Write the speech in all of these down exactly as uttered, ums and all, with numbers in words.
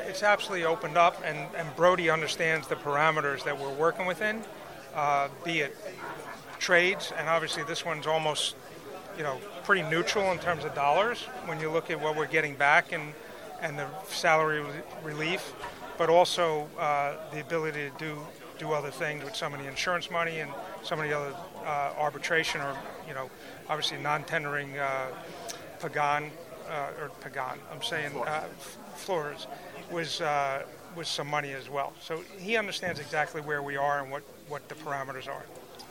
it's absolutely opened up, and, and Brody understands the parameters that we're working within, uh, be it trades, and obviously this one's almost, you know, pretty neutral in terms of dollars when you look at what we're getting back and, and the salary relief, but also uh, the ability to do do other things with some of the insurance money and some of the other uh, arbitration or, you know, obviously non-tendering uh, Pagan, uh, or Pagan, I'm saying uh, Flores, was uh, was some money as well. So he understands exactly where we are and what, what the parameters are.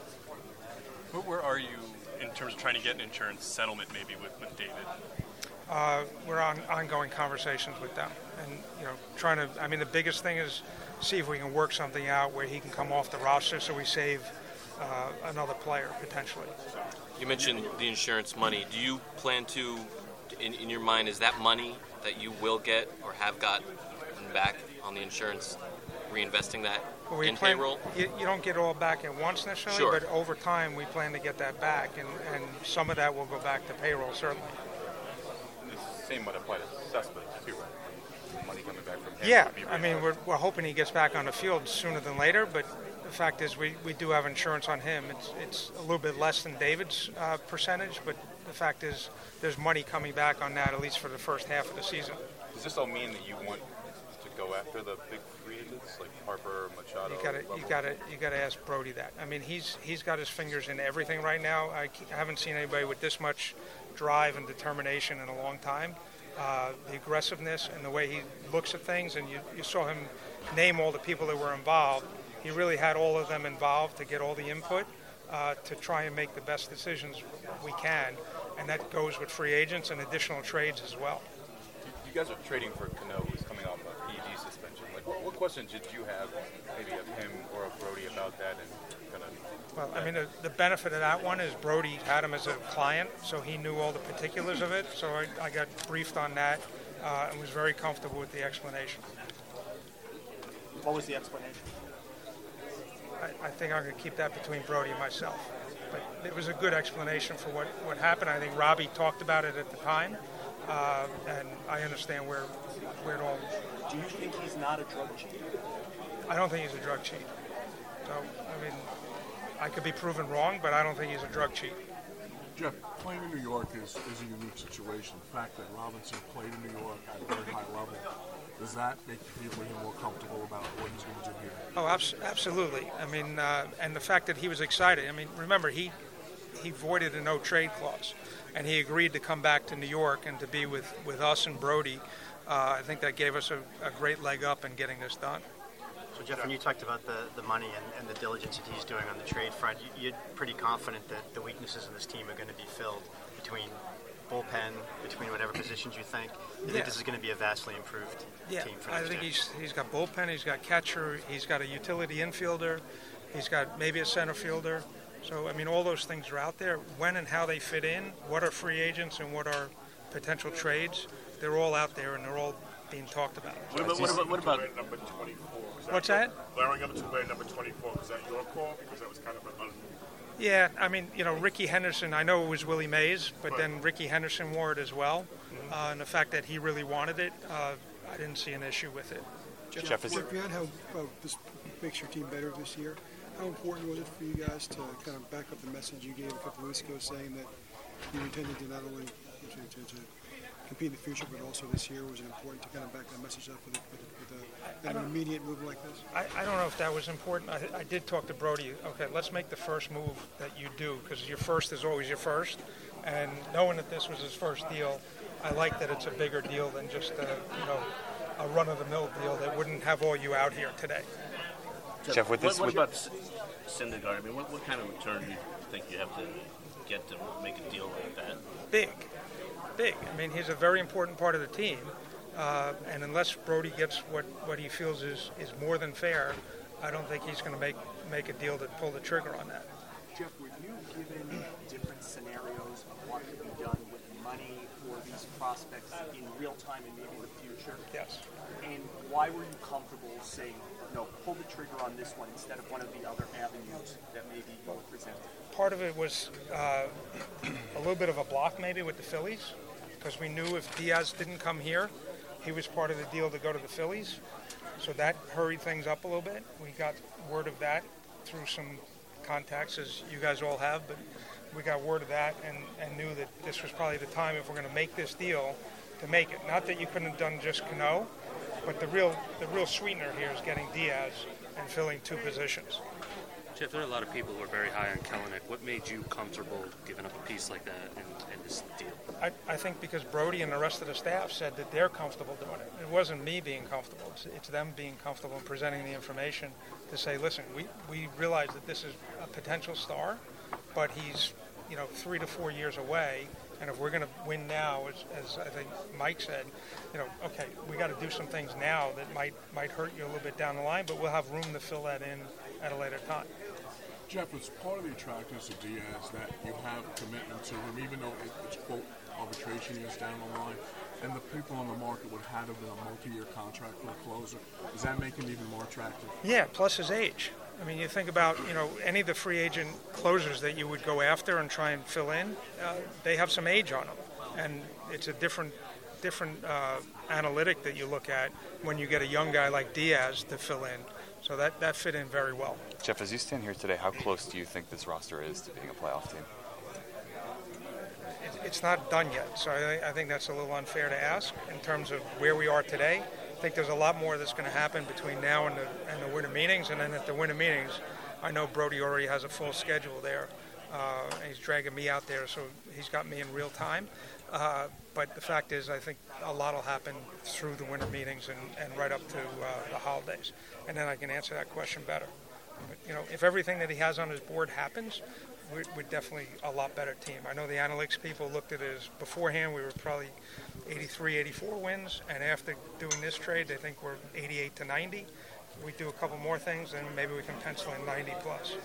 But where are you in terms of trying to get an insurance settlement maybe with, with David? Uh, we're on ongoing conversations with them. And, you know, trying to, I mean, the biggest thing is see if we can work something out where he can come off the roster so we save uh, another player potentially. You mentioned the insurance money. Do you plan to, in, in your mind, is that money that you will get or have gotten back on the insurance, reinvesting that well, we in plan, payroll? You, you don't get it all back at once necessarily, sure. but over time we plan to get that back, and, and some of that will go back to payroll, certainly. And the same would apply to Cespedes too, right? Money coming back from him. Yeah, I mean, we're, we're hoping he gets back on the field sooner than later, but the fact is we, we do have insurance on him. It's it's a little bit less than David's uh, percentage, but the fact is there's money coming back on that, at least for the first half of the season. Does this all mean that you want to go after the big free agents like Harper, Machado? You gotta, you gotta, you gotta ask Brody that. I mean, he's he's got his fingers in everything right now. I, I haven't seen anybody with this much drive and determination in a long time. Uh, the aggressiveness and the way he looks at things, and you, you saw him name all the people that were involved. He really had all of them involved to get all the input uh, to try and make the best decisions we can, and that goes with free agents and additional trades as well. You guys are trading for Cano, who's coming off a P E D suspension. Like, what, what questions did you have, maybe of him or of Brody about that? And kind of. Well, I mean, the, the benefit of that one is Brody had him as a client, so he knew all the particulars of it. So I, I got briefed on that uh, and was very comfortable with the explanation. What was the explanation? I, I think I'm going to keep that between Brody and myself. But it was a good explanation for what, what happened. I think Robbie talked about it at the time, uh, and I understand where where it all. Do you think he's not a drug cheat? I don't think he's a drug cheat. So, I mean, I could be proven wrong, but I don't think he's a drug cheat. Jeff, playing in New York is, is a unique situation. The fact that Robinson played in New York at a very high level, does that make you feel more comfortable about what he's going to do here? Oh, abs- absolutely. I mean, uh, and the fact that he was excited. I mean, remember, he he voided a no-trade clause, and he agreed to come back to New York and to be with, with us and Brody. Uh, I think that gave us a, a great leg up in getting this done. So, Jeff, when you talked about the, the money and, and the diligence that he's doing on the trade front, you, you're pretty confident that the weaknesses in this team are going to be filled between bullpen, between whatever positions you think. You yeah. think this is going to be a vastly improved yeah. team for I next think year? he's he's got bullpen, he's got catcher, he's got a utility infielder, he's got maybe a center fielder. So, I mean, all those things are out there. When and how they fit in, what are free agents and what are potential trades, they're all out there and they're all being talked about. What about, what about, what about number twenty-four? Was What's your, that? Layering up to wear number twenty-four, was that your call? Because that was kind of an un- Yeah, I mean, you know, Ricky Henderson, I know it was Willie Mays, but right. then Ricky Henderson wore it as well. Mm-hmm. Uh, and the fact that he really wanted it, uh, I didn't see an issue with it. Jeff, Jeff is beyond how uh, this makes your team better this year, how important was it for you guys to kind of back up the message you gave a couple of weeks ago saying that you intended to not only to, to, to compete in the future, but also this year? Was it important to kind of back that message up with, a, with, a, with a, an immediate move like this? I, I don't know if that was important. I, I did talk to Brody. Okay, let's make the first move that you do, because your first is always your first. And knowing that this was his first deal, I like that it's a bigger deal than just a, you know, a run-of-the-mill deal that wouldn't have all you out here today. Jeff, Jeff with this, what, what with about Syndergaard? I mean, what, what kind of return do you think you have to get to make a deal like that? Big. Big. I mean, he's a very important part of the team, uh, and unless Brody gets what, what he feels is, is more than fair, I don't think he's going to make make a deal that pull the trigger on that. Jeff, were you given different scenarios of what could be done with money for these prospects in real time and maybe the future? Yes. And why were you comfortable saying, no, pull the trigger on this one instead of one of the other avenues that maybe you were presented? Part of it was uh, a little bit of a block maybe with the Phillies, because we knew if Diaz didn't come here, He was part of the deal to go to the Phillies, so that hurried things up a little bit. We got word of that through some contacts, as you guys all have, but we got word of that and, and knew that this was probably the time, if we're going to make this deal, to make it. Not that you couldn't have done just Cano, but the real the real sweetener here is getting Diaz and filling two positions. Jeff, there are a lot of people who are very high on Kelenic. What made you comfortable giving up a piece like that in, in this deal? I, I think because Brody and the rest of the staff said that they're comfortable doing it. It wasn't me being comfortable. It's, it's them being comfortable and presenting the information to say, listen, we, we realize that this is a potential star, but he's, you know, three to four years away. And if we're going to win now, as, as I think Mike said, you know, okay, we got to do some things now that might might hurt you a little bit down the line, but we'll have room to fill that in at a later time. Jeff, it's part of the attractiveness of Diaz that you have commitment to him, even though it, it's, quote, arbitration years down the line, and the people on the market would have him in a multi-year contract for a closer. Does that make him even more attractive? Yeah, plus his age. I mean, you think about, you know, any of the free agent closers that you would go after and try and fill in, uh, they have some age on them. And it's a different different uh, analytic that you look at when you get a young guy like Diaz to fill in. So that, that fit in very well. Jeff, as you stand here today, how close do you think this roster is to being a playoff team? It, it's not done yet, so I, I think that's a little unfair to ask in terms of where we are today. I think there's a lot more that's going to happen between now and the, and the winter meetings, and then at the winter meetings, I know Brody already has a full schedule there. Uh, and he's dragging me out there, so he's got me in real time. Uh, but the fact is, I think a lot will happen through the winter meetings and, and right up to uh, the holidays. And then I can answer that question better. But, you know, if everything that he has on his board happens, we're, we're definitely a lot better team. I know the analytics people looked at it as beforehand, we were probably eighty-three, eighty-four wins. And after doing this trade, they think we're eighty-eight to ninety. We do a couple more things, and maybe we can pencil in ninety plus.